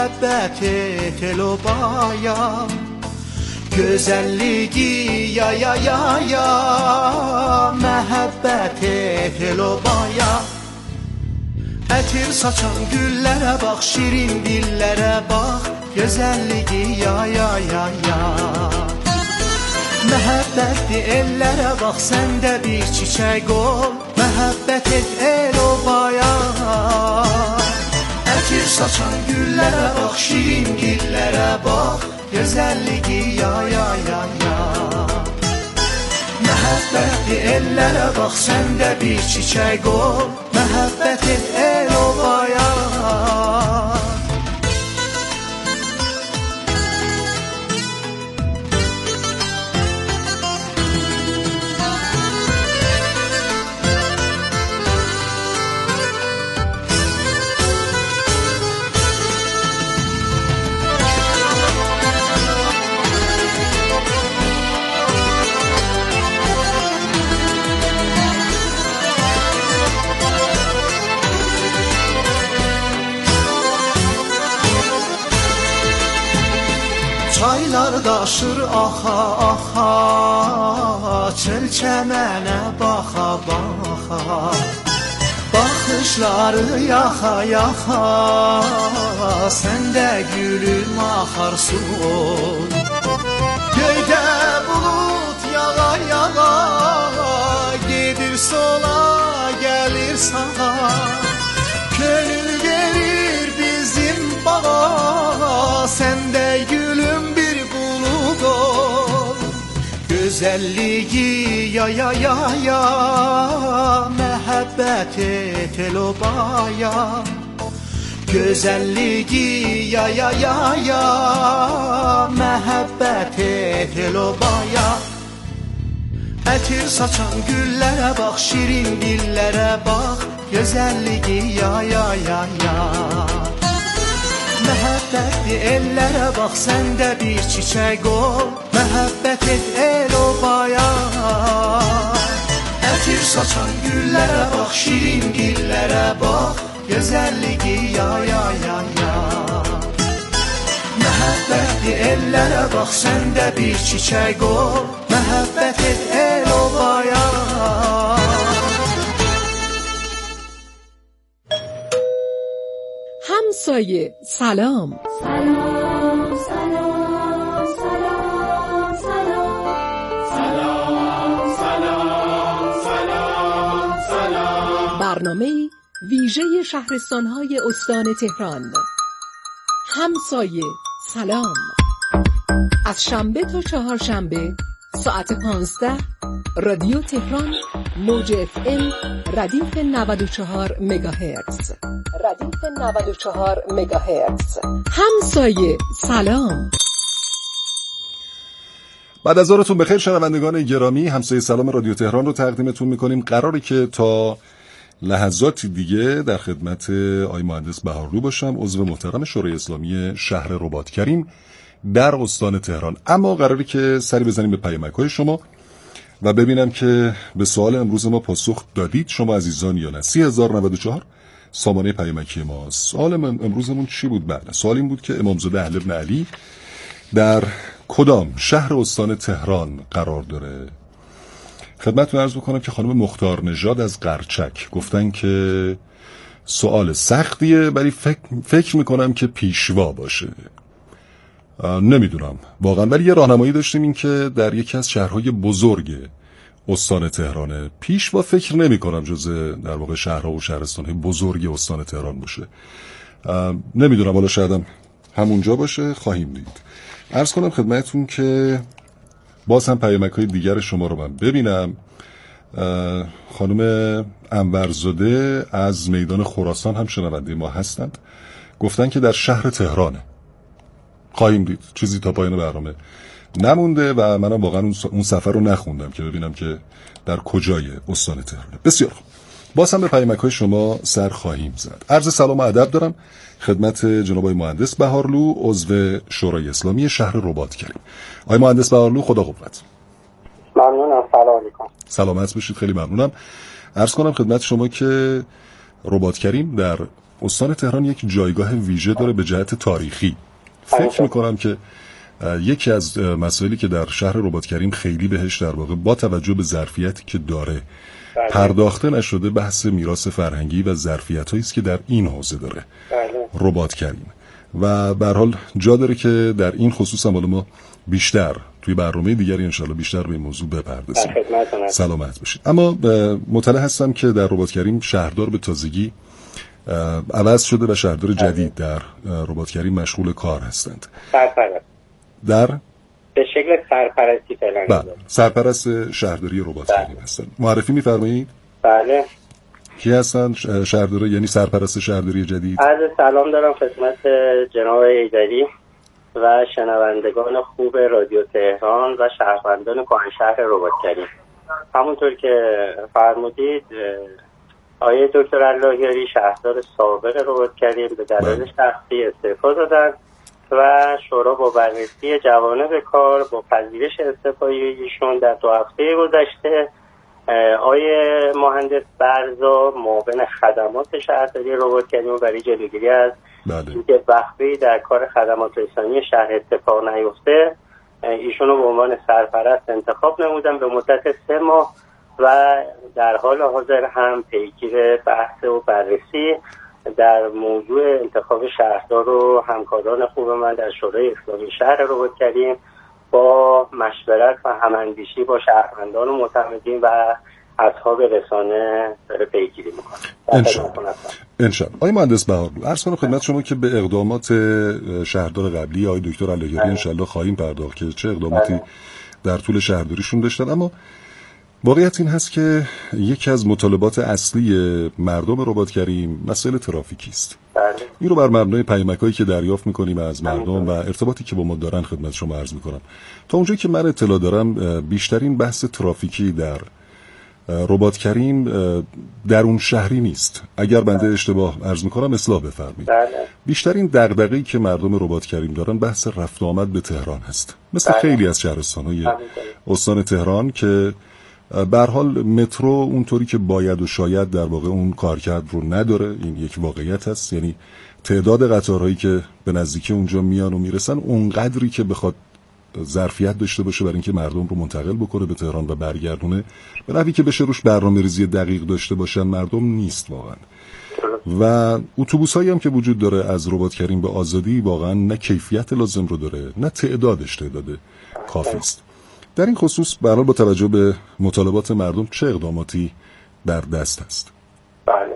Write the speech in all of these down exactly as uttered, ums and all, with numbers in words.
محبت تلو بایا güzelliği ya ya ya ya محبت تلو بایا Ətir saçan güllərə bax, şirin dillərə bax, gözəlliyi ya ya ya ya Məhəbbətli ellərə bax, sən də bir çiçək ol, məhəbbət et el obaya Ətir saçan güllərə bax, şirin dillərə bax, gözəlliyi ya ya ya ya Məhəbbətli ellərə bax, sən də bir çiçək ol, məhəbbət et el obaya Çaylar daşır axa axa Çöl çəmənə baxa baxa Baxışları yaxa yaxa Sən də gülüm axarsun Göydə bulut yağa yağa Gedir sola gəlir sağa Könül verir bizim bağa Sən də gülüm Güzelliği ya ya ya ya Məhəbbət et el obaya Güzelliği ya ya ya ya Məhəbbət et el obaya Ətir saçan güllərə bax, şirin dillərə bax Güzelliği ya ya ya ya Məhəbbətli ellərə bax, sən də bir çiçək ol, məhəbbət et el obaya Ətir saçan güllərə bax, şirin dillərə bax, gözəlliyi ya ya ya ya Məhəbbətli ellərə bax, sən də bir çiçək ol, məhəbbət et el obaya همسایه سلام سلام سلام سلام سلام سلام سلام سلام سلام برنامه ویژه شهرستان‌های استان تهران همسایه سلام از شنبه تا چهارشنبه ساعت پانزده رادیو تهران موج اف ام ردیف نود و چهار مگاهرتز ردیف نود و چهار مگاهرتز همسایه سلام. بعد از ظهرتون بخیر شنوندگان گرامی، همسایه سلام رادیو تهران رو تقدیمتون میکنیم. قراره که تا لحظاتی دیگه در خدمت آقای مهندس بهارلو باشم، عضو محترم شورای اسلامی شهر رباطکریم در استان تهران. اما قراره که سری بزنیم به پیامک‌های شما و ببینم که به سوال امروز ما پاسخ دادید شما عزیزان یا نه. سی هزار و نود و چهار سامانه پیامکی ما. سوال امروزمون چی بود؟ بله، سوال این بود که امامزاده اهل ابن علی در کدام شهر استان تهران قرار داره؟ خدمتتون عرض بکنم که خانم مختار نژاد از قرچک گفتن که سوال سختیه ولی فکر, فکر میکنم که پیشوا باشه. نمیدونم واقعا، ولی یه راهنمایی داشتیم این که در یکی از شهرهای بزرگ استان تهرانه. پیشوا فکر نمی کنم جزء در واقع شهرها و شهرستانهای بزرگ استان تهران باشه. نمیدونم، حالا شایدم همونجا باشه، خواهیم دید. عرض کنم خدمتتون که باز هم پیامک‌های دیگر شما رو من ببینم. خانم انورزاده از میدان خراسان هم شنونده ما هستند، گفتن که در شهر تهرانه. خواهیم دید، چیزی تا پایان برنامه نمونده و منم واقعا اون سفر رو نخوندم که ببینم که در کجای استان تهرانه. بسیار خوب، باز هم به پیامک‌های شما سر خواهیم زد. عرض سلام و ادب دارم خدمت جناب آقای مهندس بهارلو، عضو شورای اسلامی شهر رباطکریم. آقای مهندس بهارلو، خدا قوت. ممنونم. سلام علیکم. سلامت باشید، خیلی ممنونم. عرض کنم خدمت شما که رباطکریم در استان تهران یک جایگاه ویژه داره به جهت تاریخی. فکر میکنم که یکی از مسائلی که در شهر رباط‌کریم خیلی بهش در واقع با توجه به ظرفیتی که داره بله. پرداخته نشده بحث میراث فرهنگی و ظرفیتایی است که در این حوزه داره بله. رباط‌کریم و به هر حال جا داره که در این خصوص هم ما بیشتر توی برنامه دیگری انشالله بیشتر به این موضوع بپردازیم. سلامت باشید. اما مطلع هستم که در رباط‌کریم شهردار به تازگی عوض شده و شهردار جدید در رباط‌کریم مشغول کار هستند. سرپرست. در به شکل سرپرستی فعلا. بله. سرپرست شهرداری رباط‌کریم هستند. معرفی می‌فرمایید؟ بله. کی هستن شهردار یعنی سرپرست شهرداری جدید؟ عرض سلام دارم خدمت جناب ایدری و شنوندگان خوب رادیو تهران و شهروندان کهنشهر رباط‌کریم. همونطور که فرمودید آقای دکتر اللهیاری شهردار سابق رباط‌کریم به دلایل شخصی استعفا دادن و شورا با بررسی جوانب کار با پذیرش استعفای ایشون در دو هفته گذشته آقای مهندس برزا معاون خدمات شهرداری رباط‌کریم برای جلوگیری از اینکه وقفه‌ای در کار خدمات رسانی شهر اتفاق نیفته ایشون رو به عنوان سرپرست انتخاب نمودن به مدت سه ماه و در حال حاضر هم پیگیر بحث و بررسی در موضوع انتخاب شهردار و همکاران خوب من در شورای اسلامی شهر رباط‌کریم با مشورت و هماندیشی با شهروندان و معتمدین و اصحاب رسانه داره پیگیری میکنه. انشاءالله. انشاءالله. آقای مهندس بهارلو عرض کنم خدمت شما که به اقدامات شهردار قبلی آقای دکتر اللهیاری انشاءالله خواهیم پرداخت که چه اقداماتی در طول شهرداریشون داشتن، اما واقعیت این هست که یکی از مطالبات اصلی مردم رباط‌کریم مسئله ترافیکی است. بله. این رو بر مبنای پیامک‌هایی که دریافت می‌کنیم از مردم و ارتباطی که با ما دارن خدمت شما عرض می‌کنم. تا اونجایی که من اطلاع دارم بیشترین بحث ترافیکی در رباط‌کریم در اون شهری نیست. اگر بنده اشتباه عرض می‌کنم اصلاح بفرمایید. بله. بیشترین دغدغه‌ای که مردم رباط‌کریم دارن بحث رفت و آمد به تهران هست. مثل بله. خیلی از شهرستان‌های استان تهران که به هر حال مترو اونطوری که باید و شاید در واقع اون کارکرد رو نداره. این یک واقعیت هست، یعنی تعداد قطارهایی که به نزدیکی اونجا میان و میرسن اونقدری که بخواد ظرفیت داشته باشه برای اینکه مردم رو منتقل بکنه به تهران و برگردونه به نحوی که بشه روش برنامه‌ریزی دقیق داشته باشن مردم نیست واقعا. و اتوبوسایی هم که وجود داره از رباط‌کریم به آزادی واقعا نه کیفیت لازم رو داره نه تعدادش تعداد کافی است. در این خصوص به هر حال با توجه به مطالبات مردم چه اقداماتی در دست است؟ بله.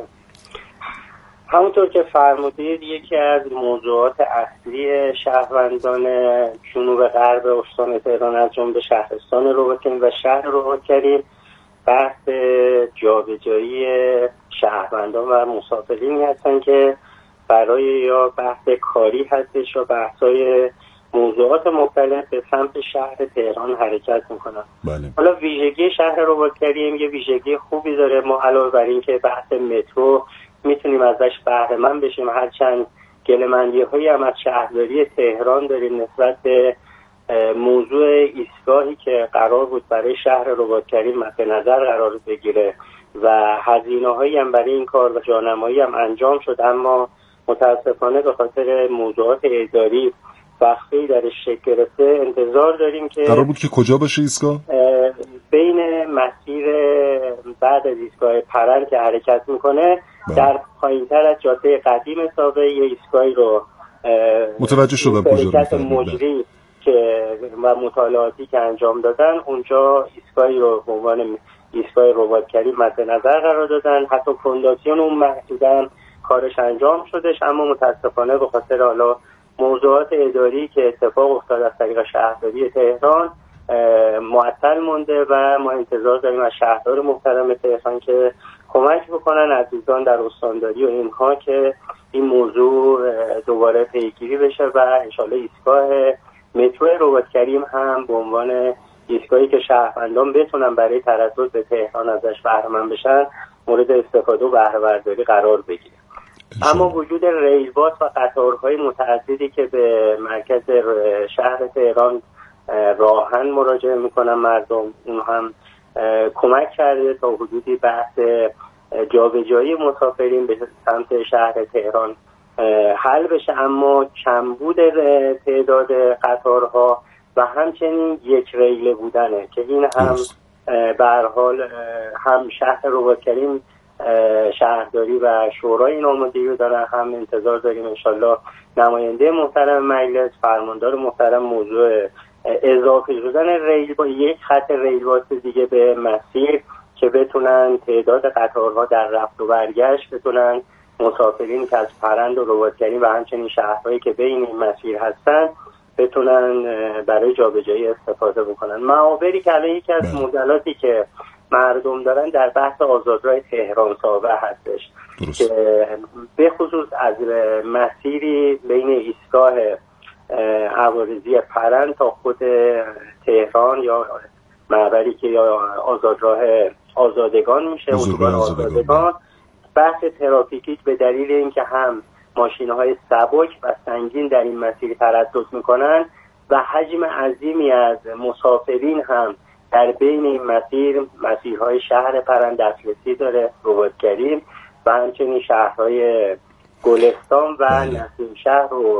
همونطور که فرمودید یکی از موضوعات اصلی شهروندان جنوب غرب استان تهران از جمله شهرستان رباط‌کریم و شهر رباط‌کریم بحث جابجایی شهروندان و مسافرینی هستن که برای یا بحث کاری هستش یا بحث‌های موضوعات مختلف به سمت شهر تهران حرکت میکنن. بله. حالا ویژگی شهر رباط‌کریم یه ویژگی خوبی داره. ما علاوه بر این که بحث مترو میتونیم ازش بهره مند بشیم، هرچند گله‌مندی‌هایی هم از شهرداری تهران داریم نسبت به موضوع ایستگاهی که قرار بود برای شهر رباط‌کریم مد نظر قرار بگیره و هزینه‌هایی هم برای این کار و جانمایی هم انجام شد، اما متاسفانه به خاطر موضوعات اداری وقتی درش شکل گرفته انتظار داریم که قرار بود که کجا باشه ایستگاه؟ بین مسیر بعد از ایستگاه پرن که حرکت میکنه بله. در پایین‌تر از جاده قدیم سابق یه ایستگاهی رو متوجه شدم کجا مجری که و مطالعاتی که انجام دادن اونجا ایستگاهی رو به عنوان ایستگاه رباط‌کریم مد نظر قرار دادن. حتی فونداسیون اون محدوداً کارش انجام شدش، اما متاسفانه به خاطر حالا موضوعات اداری که اتفاق افتاد از طریق شهرداری تهران معطل مونده و ما انتظار داریم از شهردار محترم تهران که کمک بکنن عزیزان در استانداری و اینها که این موضوع دوباره پیگیری بشه و انشالله ایستگاه مترو رباط‌کریم هم به عنوان ایستگاهی که شهروندان بتونن برای تردد به تهران ازش بهره مند بشن مورد استفاده و بهره برداری قرار بگیره. اما وجود ریلباس و قطارهای متعددی که به مرکز شهر تهران راهن مراجعه میکنن مردم، اون هم کمک کرده تا حدودی بحث جابجایی مسافرین به سمت شهر تهران حل بشه، اما کمبود تعداد قطارها و همچنین یک ریله بودنه که این هم به هر حال هم شهر رباط‌کریم شهرداری و شورای این آمادگی رو دارن، هم انتظار داریم انشالله نماینده محترم مجلس، فرماندار محترم موضوع اضافه شدن ریل با یک خط ریل واسط دیگه به مسیر که بتونن تعداد قطارها در رفت و برگشت بتونن مسافرین که از پرند و رباط‌کریم و همچنین شهرهایی که بین این مسیر هستن بتونن برای جابجایی استفاده بکنن. معابری که الان یکی از معضلاتی که مردم دارن در بحث آزادراه تهران ساوه هستش درست. که به خصوص از مسیری بین ایستگاه عوارضی پرند تا خود تهران یا معبری که یا آزادراه آزادگان میشه اتوبان آزادگان، بحث ترافیکی به دلیل اینکه هم ماشین‌های سبک و سنگین در این مسیر تردد میکنن و حجم عظیمی از مسافرین هم در بین این مسیر مسیرهای شهر پرند دسترسی داره، رباط‌کریم و همچنین شهرهای گلستان و نسیم شهر و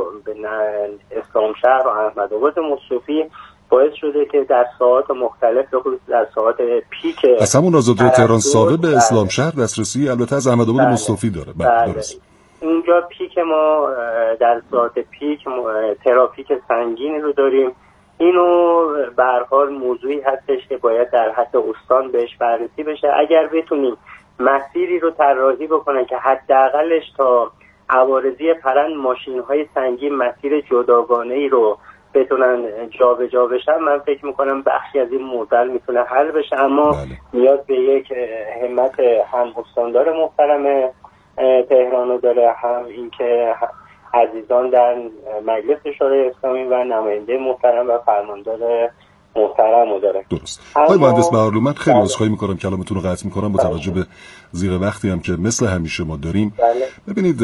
اسلام شهر و احمدآباد مصطفی باعث شده که در ساعات مختلف بخصوص در ساعات پیک از همون آزادراه تهران ساوه به اسلام شهر دسترسی البته از احمدآباد مصطفی داره. بله درست. اینجا پیک ما در ساعت پیک ترافیک سنگین رو داریم. اینو به هر حال موضوعی هستش که باید در حد استان بهش بررسی بشه. اگر بتونیم مسیری رو طراحی بکنن که حداقلش تا عوارضی پرند ماشین‌های سنگین مسیر جداگانه‌ای رو بتونن جابجا بشن، من فکر میکنم بخشی از این معضل میتونه حل بشه، اما بله. نیاز به یک همت هم استاندار محترم تهران رو داره، هم اینکه عزیزان در مجلس شورای اسلامی و نماینده محترم و فرماندار محترم رو داره. درست. آقای مهندس بهارلو، من خیلی عذرخواهی میکنم کلامتون رو قطع میکنم با توجه به زیغ وقتی هم که مثل همیشه ما داریم. بله. ببینید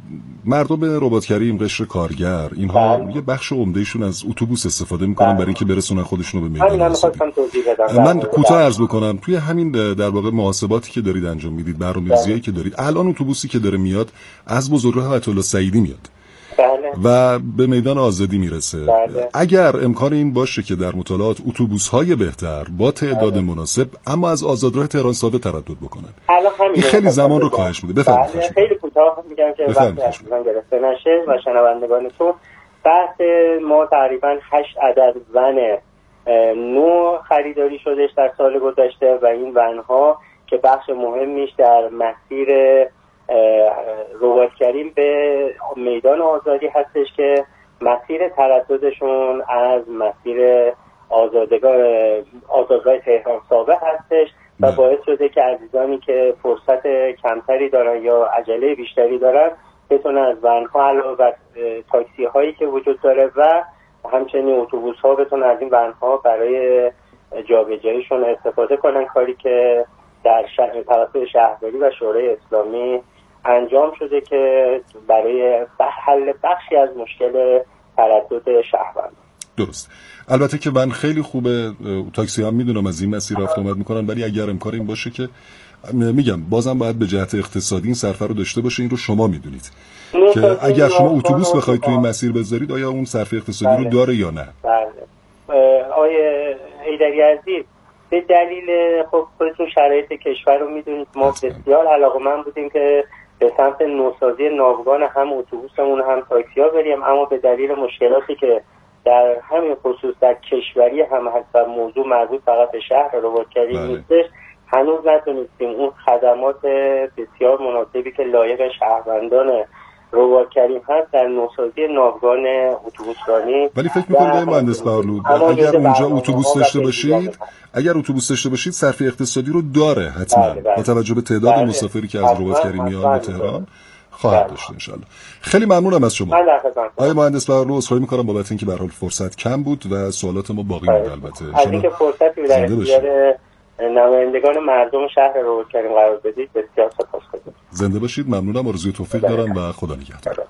مردم رباط‌کریم، قشر کارگر، اینها بله. یه بخش عمدهشون از اتوبوس استفاده میکنن بله. برای اینکه برسونن خودشون رو به میدان آزادی. من کوتاه عرض بکنم توی همین در واقع محاسباتی که دارید انجام میدید، برنامه‌ریزیایی که دارید، الان اتوبوسی که داره میاد از بزرگراه آیت الله سعیدی میاد بله. و به میدان آزادی میرسه. بله. اگر امکان این باشه که در مطالعات اتوبوس‌های بهتر با تعداد بله. مناسب اما از آزادراه تهران ساوه تردد بکنن، این خیلی زمان رو کاهش میده. بفرمایید. بله. خیلی کوتاه میگم که وقتی اصلا گرفته نشه و شنوندگانتون، بحث ما تقریبا هشت عدد ون نو خریداری شدش در سال گذشته و این ونها که بخش مهمیش در مسیر رباط‌کریم به میدان آزادی هستش که مسیر ترددشون از مسیر آزادگاه آزادگاه تهران ساوه هستش و باعث شده که عزیزانی که فرصت کمتری دارن یا عجله بیشتری دارن بتونن از ونها علاوه بر تاکسی هایی که وجود داره و همچنین اتوبوس ها بتونن از این ونها برای جابجاییشون استفاده کنن، کاری که در شهر توسط شهرداری و شورای اسلامی انجام شده که برای حل بخشی از مشکل تردد شهروند. درست. البته که من خیلی خوبه تاکسی هم میدونم از این مسیر رفت آمد میکنن، ولی اگر امکان این باشه که میگم بازم باید به جهت اقتصادی این صرفه رو داشته باشه. این رو شما میدونید که اگر شما اتوبوس بخواید توی این مسیر بذارید آیا اون صرفه اقتصادی رو داره یا نه؟ بله. آیه حیدری عزیز، به دلیل خب خودتون شرایط کشور رو میدونید، ما بسیار علاقه‌مند بودیم که به سمت نوسازی ناوگان هم اتوبوسمون هم تاکسی ها بریم، اما به دلیل مشکلاتی که در همین خصوص در کشوری هم هست و موضوع مربوط فقط به شهر رباط‌کریم نیستش، هنوز نتونستیم اون خدمات بسیار مناسبی که لایق شهروندان رباط‌کریم هست در نوسازی ناوگان اتوبوسرانی. ولی فکر می‌کنم آقای مهندس بهارلو اگر اونجا اتوبوس داشته باشید اگر اتوبوس داشته باشید صرفه اقتصادی رو داره حتما با توجه به تعداد مسافری که از رباط‌کریم میاد به تهران خواهد داشت ان شاء الله. خیلی ممنونم از شما آقای مهندس بهارلو. عذرخواهی می‌کنم بابت اینکه به هر حال فرصت کم بود و سوالات ما باقی مونده. البته از اینکه فرصتی در اختیار نمایندگان مردم شهر رباط‌کریم قرار بدید بسیار سپاسگزارم. زنده باشید. ممنونم. آرزوی توفیق دارم و خدا نگهدار.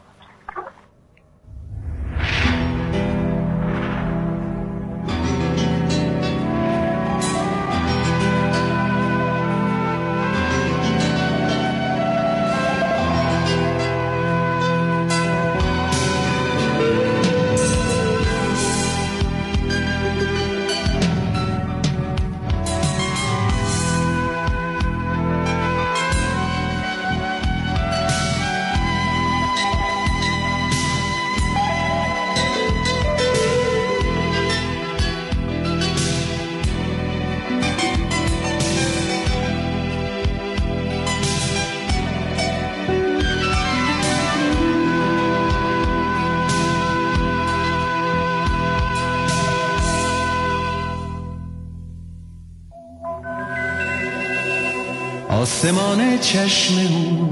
آسمان چشم او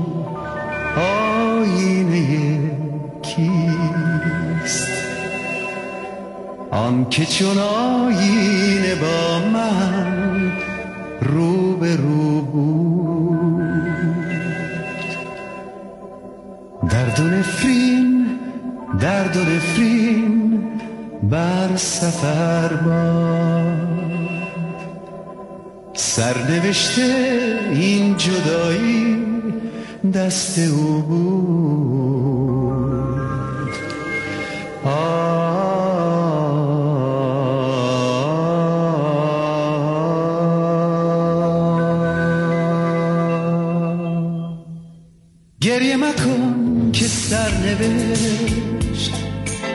آینه کیست؟ آن که چون آینه با من رو به رو بود. درد و نفرین درد و نفرین بر سفر باد، سرنوشته این جدایی دست او بود. گریه مکن که سرنوشت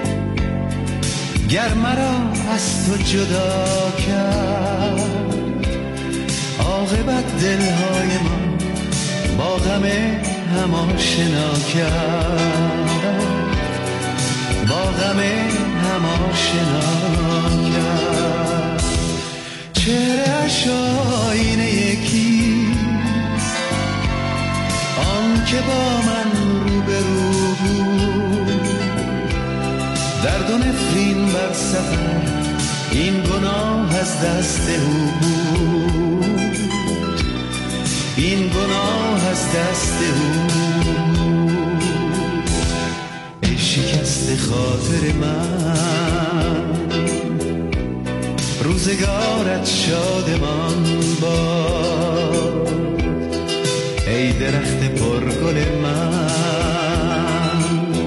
گر مرا از تو جدا کرد، عاقبت دلهای من با غم هم آشنا کرد، با غم هم آشنا کرد. چهره‌اش آینه یکیست، آن که با من رو به رو بود. درد و نفرین بر سفر این گناه از دست او بود، این گناه از دست او بود. ای شکست خاطر من، روزگارت شادمان باد. ای درخت پرگل من،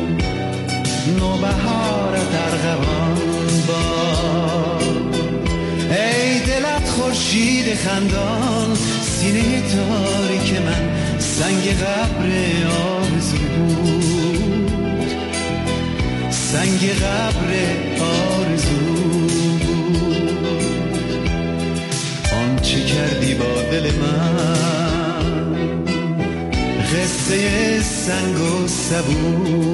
نوبهارت ارغوان باد. ای دلت خورشید خندان، سینه تاریک من سنگ قبر آرزو بود، سنگ قبر آرزو بود. آنچه کردی با دل من قصه سنگ و سبو.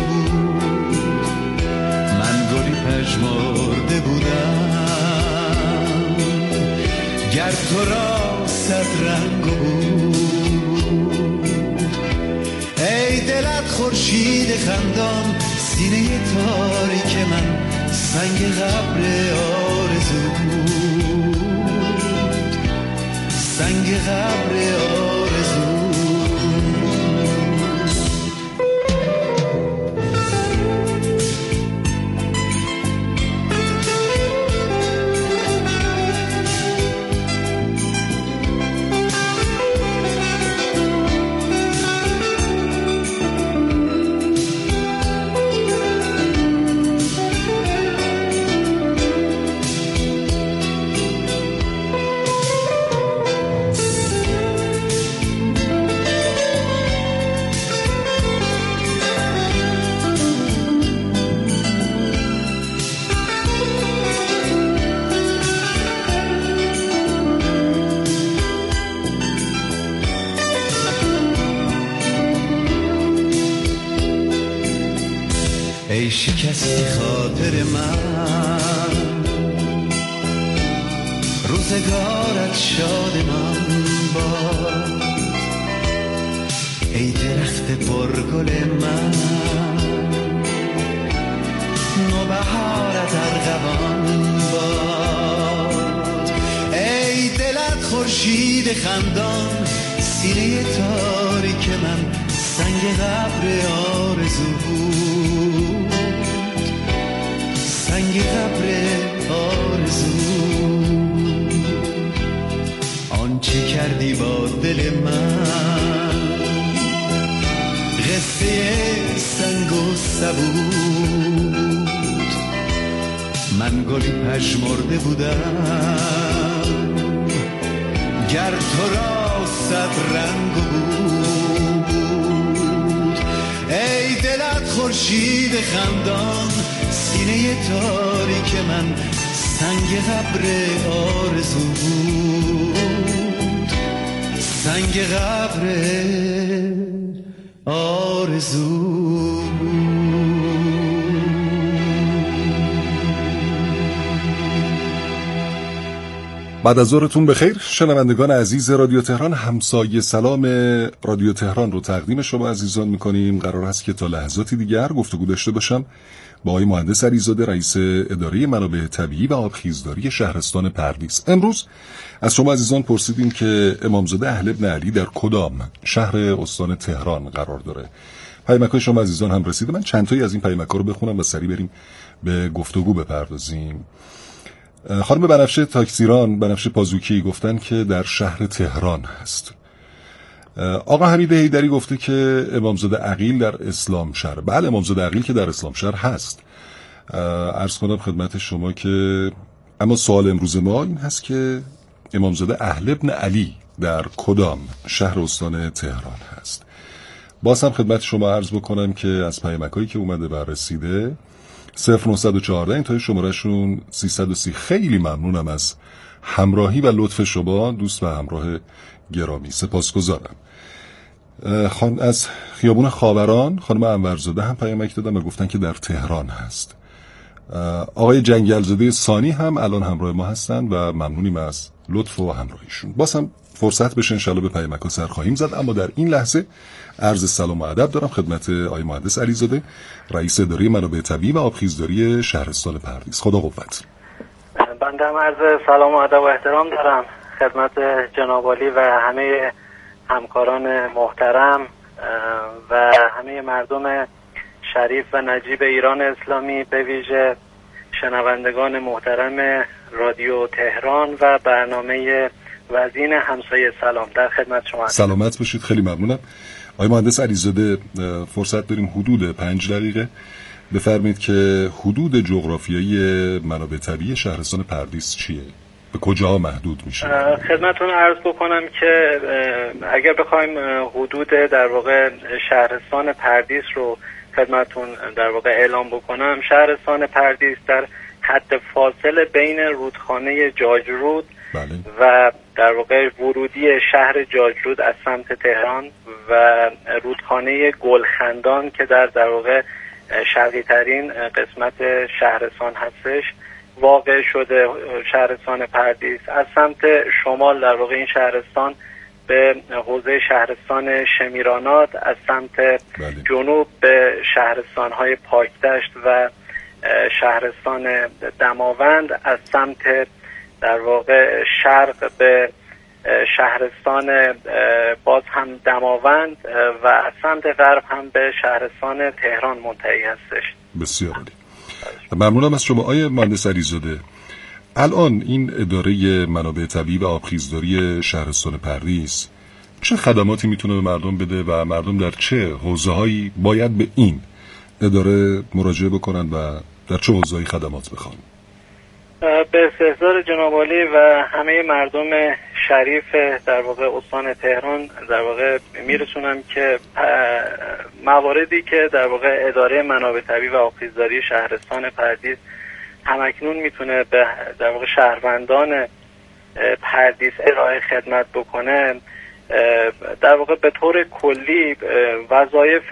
من گلی پژمرده بودم گر تو را صد رنگ بود. ای دلت خورشید خندان، سینه تاریک من سنگ قبر آرزو بود، سنگ قبر آرزو. ای شکستی خاطر من، روزگارت شادمان باد. ای درخت پرگل من، نوبهارت ارغوان باد. ای دلت خورشید خندان، سینه تاریک من سنگ قبر آرزو بود، سنگ قبر آرزو. آنچه کردی با دل من قصه سنگ و سبود. من گلی پژمرده بودم گر تو را صد رنگ بود. ای دلت خورشید خندان، سینه تاریک من سنگ قبر آرزو بود، سنگ قبر آرزو. بعد از ظهرتون بخیر شنوندگان عزیز رادیو تهران. همسایه سلام رادیو تهران رو تقدیم شما عزیزان میکنیم. قرار است که تا لحظاتی دیگر گفتگو داشته باشم با آقای مهندس علیزاده، رئیس اداره منابع طبیعی و آبخیزداری شهرستان پردیس. امروز از شما عزیزان پرسیدیم که امامزاده اهل ابن علی در کدام شهر استان تهران قرار داره. پیامک‌های شما عزیزان هم رسیده. من چند تایی از این پیامک‌ها رو بخونم و سریع بریم به گفتگو بپردازیم. خانم بنفشه تاکسیران، بنفشه پازوکی گفتن که در شهر تهران هست. آقا حمید حیدری گفته که امامزاده عقیل در اسلام شهر. بله، امامزاده عقیل که در اسلام شهر هست. عرض کنم خدمت شما که اما سوال امروز ما این هست که امامزاده اهل ابن علی در کدام شهر استان تهران هست. باز هم خدمت شما عرض بکنم که از پیامک‌هایی که اومده و رسیده صفر نه چهار این تا شمارهشون سیصد و سی. خیلی ممنونم از همراهی و لطف شما دوست و همراه گرامی، سپاسگزارم. خان از خیابون خاوران خانم انورزاده هم پیامک دادن و گفتن که در تهران هست. آقای جنگلزاده ثانی هم الان همراه ما هستن و ممنونیم از لطف و همراهیشون. باز هم فرصت بشه انشالله به پیامک‌ها سر خواهیم زد، اما در این لحظه عرض سلام و ادب دارم خدمت آقای مهندس علیزاده، رئیس اداره منابع طبیعی و آبخیزداری شهرستان پردیس. خدا قوت. بنده هم عرض سلام و ادب و احترام دارم خدمت جناب عالی و همه همکاران محترم و همه مردم شریف و نجیب ایران اسلامی، به ویژه شنوندگان محترم رادیو تهران و برنامه وزین همسایه سلام. در خدمت شما. سلامت باشید، خیلی ممنونم. آقای مهندس علیزاده فرصت داریم حدود پنج دقیقه بفرمایید که حدود جغرافیایی منابع طبیعی شهرستان پردیس چیه؟ به کجاها محدود میشه؟ خدمتتون عرض بکنم که اگر بخوایم حدود در واقع شهرستان پردیس رو خدمتتون در واقع اعلام بکنم، شهرستان پردیس در حد فاصل بین رودخانه جاجرود بله. و در واقع ورودی شهر جاجرود از سمت تهران و رودخانه گلخندان که در در واقع شرقی ترین قسمت شهرستان هستش واقع شده شهرستان پردیس. از سمت شمال در واقع این شهرستان به حوزه شهرستان شمیرانات، از سمت بله. جنوب به شهرستان‌های پاکدشت و شهرستان دماوند، از سمت در واقع شرق به شهرستان باز هم دماوند و از سمت غرب هم به شهرستان تهران منتهی هستش. بسیار عالی. ممنونم از شما آقای مهندس علیزاده. الان این اداره منابع طبیعی و آبخیزداری شهرستان پردیس چه خدماتی میتونه به مردم بده و مردم در چه حوزه‌هایی باید به این اداره مراجعه بکنن و در چه حوزه‌ای خدمات بخوان؟ به استحضار جناب عالی و همه مردم شریف در واقع استان تهران در واقع میرسونم که مواردی که در واقع اداره منابع طبیعی و آبخیزداری شهرستان پردیس همکنون میتونه به در واقع شهروندان پردیس ارائه خدمت بکنه، در واقع به طور کلی وظایف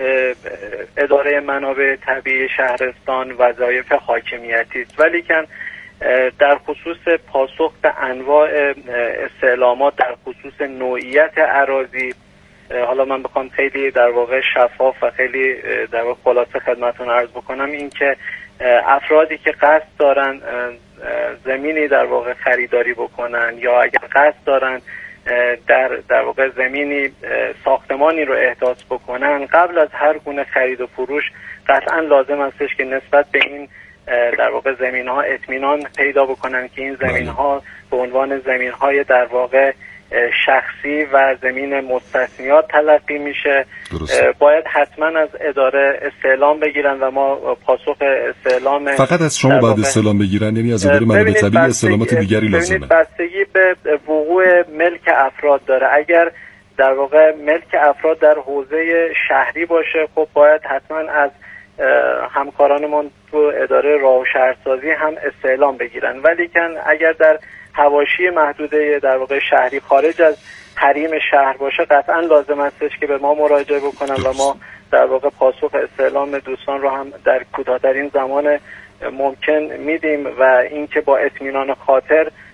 اداره منابع طبیعی شهرستان وظایف حاکمیتی است، ولیکن در خصوص پاسخ به انواع استعلامات در خصوص نوعیت اراضی، حالا من بخوام خیلی در واقع شفاف و خیلی در واقع خلاصه خدمتتون عرض بکنم، این که افرادی که قصد دارن زمینی در واقع خریداری بکنن یا اگر قصد دارن در در واقع زمینی ساختمانی رو احداث بکنن، قبل از هر گونه خرید و فروش قطعا لازم استش که نسبت به این در واقع زمین ها اطمینان پیدا بکنن که این زمین ها به عنوان زمین های در واقع شخصی و زمین مستثنیات تلقی میشه. درسته. باید حتما از اداره استعلام بگیرن و ما پاسخ استعلام فقط از شما باید استعلام بگیرن، یعنی از اداره منابع طبیعی استعلامات دیگری لازمه؟ بستگی به وقوع ملک افراد داره. اگر در واقع ملک افراد در حوزه شهری باشه، خب باید حتما از همکارانمون تو اداره راه و شهرسازی هم استعلام بگیرن، ولیکن اگر در حواشی محدوده در واقع شهری خارج از حریم شهر باشه قطعا لازم استش که به ما مراجعه بکنن و ما در واقع پاسخ استعلام دوستان رو هم در کوتاه‌ترین زمان ممکن میدیم و اینکه با اطمینان خاطر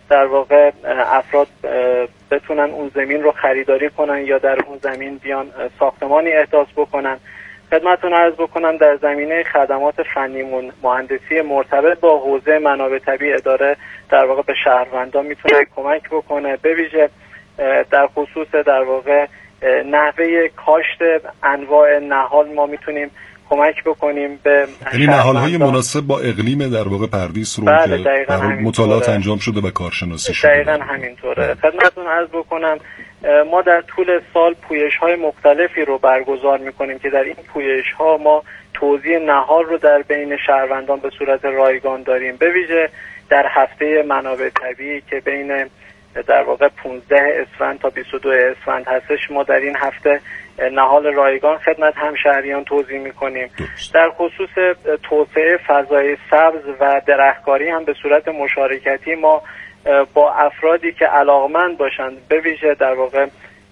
در واقع افراد بتونن اون زمین رو خریداری کنن یا در اون زمین بیان ساختمانی احداث بکنن. خدمتتون عرض بکنم در زمینه خدمات فنی مهندسی مرتبط با حوزه منابع طبیعی اداره در واقع به شهروندان میتونه کمک بکنه، به ویژه در خصوص در واقع نحوه کاشت انواع نهال ما میتونیم کمک بکنیم به یعنی نهال‌های مناسب با اقلیم در واقع پردیس رو بله که در مطالعات انجام شده و کارشناسی شده. دقیقاً همینطوره. خدمتتون عرض بکنم ما در طول سال پویش‌های مختلفی رو برگزار می‌کنیم که در این پویش‌ها ما توزیع نهال رو در بین شهروندان به صورت رایگان داریم، به ویژه در هفته منابع طبیعی که بین در واقع پانزده اسفند تا بیست و دو اسفند هستش. ما در این هفته نهال رایگان خدمت همشهریان توزیع می‌کنیم. در خصوص توسعه فضای سبز و درختکاری هم به صورت مشارکتی ما با افرادی که علاقمند باشند، به ویژه در واقع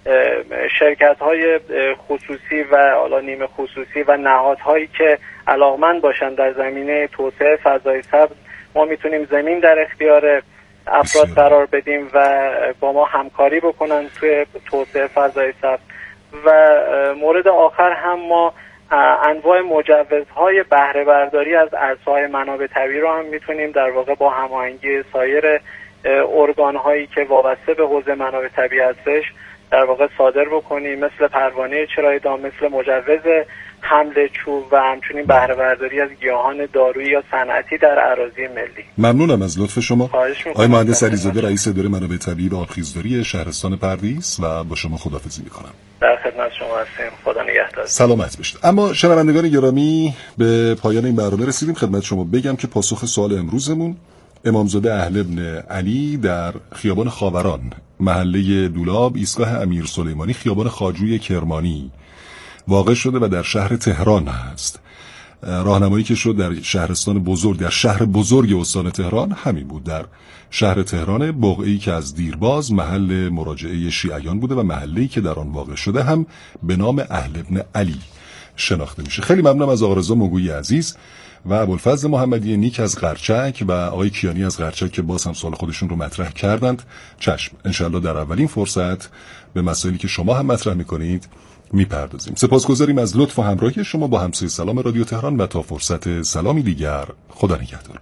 شرکت‌های خصوصی و حالا نیمه خصوصی و نهادهایی که علاقمند باشند در زمینه توسعه فضای سبز، ما میتونیم زمین در اختیار افراد قرار بدیم و با ما همکاری بکنن توی توسعه فضای سبز. و مورد آخر هم ما انواع مجوزهای بهره برداری از ارزهای منابع طبیعی رو هم میتونیم در واقع با هماهنگی سایر ارگان‌هایی که وابسته به حوزه منابع طبیعی هستش در واقع صادر بکنیم، مثل پروانه چرای دام، مثل مجوز حمل چوب و همچنین بهره برداری از گیاهان دارویی یا صنعتی در اراضی ملی. ممنونم از لطف شما. آقای مهندس علیزاده، رئیس اداره منابع طبیعی و آبخیزداری شهرستان پردیس، و با شما خداحافظی می‌کنم. در خدمت شما هستیم. خدا نگهدار. سلامت باشید. اما شنوندگان گرامی، به پایان این برنامه رسیدیم. خدمت شما بگم که پاسخ سوال امروزمون امامزاده اهل ابن علی در خیابان خاوران، محله دولاب، ایستگاه امیر سلیمانی، خیابان خواجوی کرمانی واقع شده و در شهر تهران هست. راهنمایی که شد در شهرستان بزرگ، در شهر بزرگ استان تهران همین بود، در شهر تهران، بقعه‌ای که از دیرباز محل مراجعه شیعیان بوده و محله‌ای که در آن واقع شده هم به نام اهل ابن علی شناخته میشه. خیلی ممنونم از آقا رضا مگویی عزیز و ابوالفضل محمدی نیک از قرچک و آقای کیانی از قرچک که باز هم سوال خودشون رو مطرح کردند. چشم، انشالله در اولین فرصت به مسائلی که شما هم مطرح میکنید میپردازیم. سپاسگزاریم از لطف و همراهی شما با همسایه سلام رادیو تهران و تا فرصت سلامی دیگر، خدا نگهدار.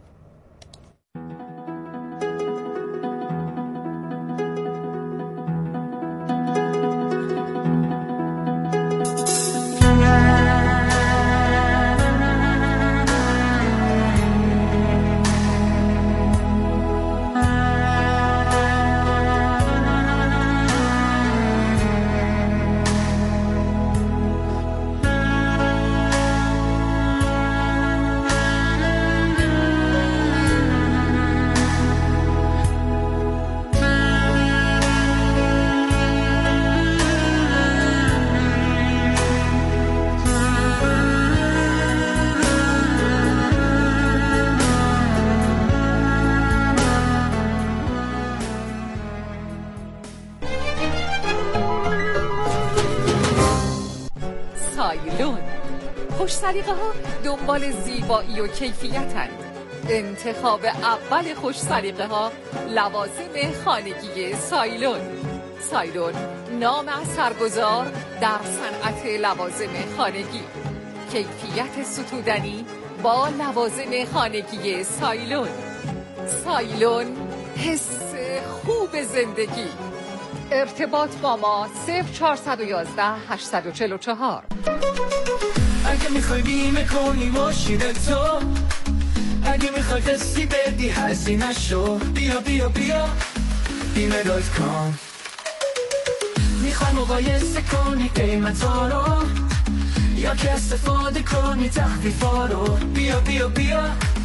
خوش سلیقه ها دنبال زیبایی و کیفیتند. انتخاب اول خوش سلیقه ها لوازم خانگی سایلون. سایلون نام اثرگذار در صنعت لوازم خانگی. کیفیت ستودنی با لوازم خانگی سایلون. سایلون حس خوب زندگی. ارتباط با ما صفر چهارصد و یازده هشتصد و چهل و چهار. اگه میخوای بیمه کنی ماشین تو، اگه میخوای قسطی بدی هزینه شو، بیا بیا بیا بیمه دات کام. میخوای مقایسه کنی قیمت ها رو، یا که استفاده کنی تخفیف ها رو، بیا بیا بیا